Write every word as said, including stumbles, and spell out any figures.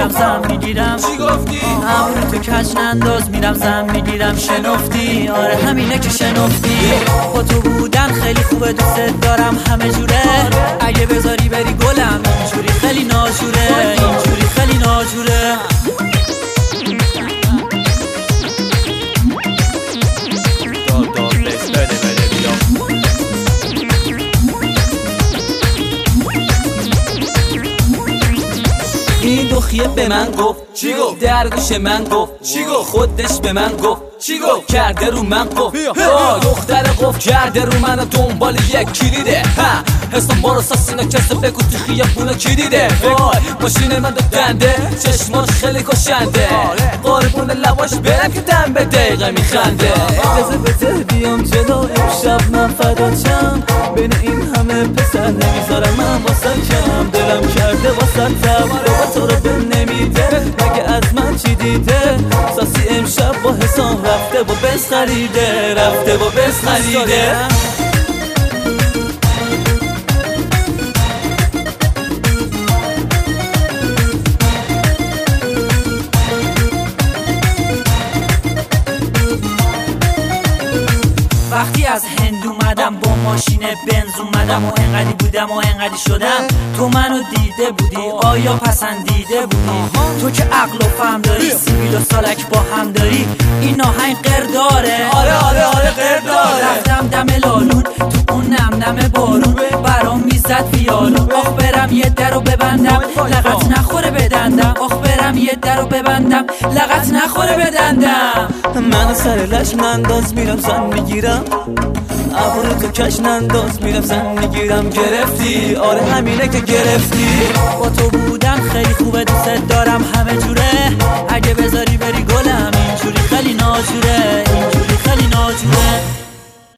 میرم زن میگیرم. چی گفتی؟ ابرو تو کج ننداز میرم زن میگیرم. شنفتی آره همینه که شنفتی. با تو بودن خیلی خوبه دوست دارم همه جوره. اگه بذاری بری گلم اینجوری خیلی ناجوره، اینجوری خیلی ناجوره. این دخیه به من گفت چی گفت؟ در گوش من گفت چی گفت؟ خودش به من گفت چی گفت؟ کرده رو من گفت دختر گفت کرده رو من دنبال یک کلیده. حسام بارو ساسینا کسه بگو تو خیابونا کی دیده؟ ماشین من دنده چشماش خیلی کشنده. قربون لواش برم که دم به دقیقه میخنده. اجازه بده بیام جلو امشب من فداچم. بین این همه پسر نمیذارم من واسه کم. دلم کرده واسه تم بابا تو رو به نمیده. مگه از من چی دیده؟ ساسی امشب با حسام رفته با بس خریده، رفته با بس خریده. وقتی از هند اومدم با ماشین بنز اومدم و انقدی بودم و انقدی شدم. تو منو دیده بودی آیا پسندیده بودی؟ تو که عقل و فهم داری سیبیل و سالک با هم داری. این آهنگ قر داره آره آره آره قر داره. رفتم دم لالون تو اون نم نم بارون برام میزد ویالون. آخ برم یه در رو ببندم لغت نخوره بدندم. آخ برم یه در رو ببندم لغت نخوره بدندم. من سر لش ننداز میرم زن میگیرم. ابرو تو کش ننداز میرم زن میگیرم. گرفتی آره همینه که گرفتی. با تو بودن خیلی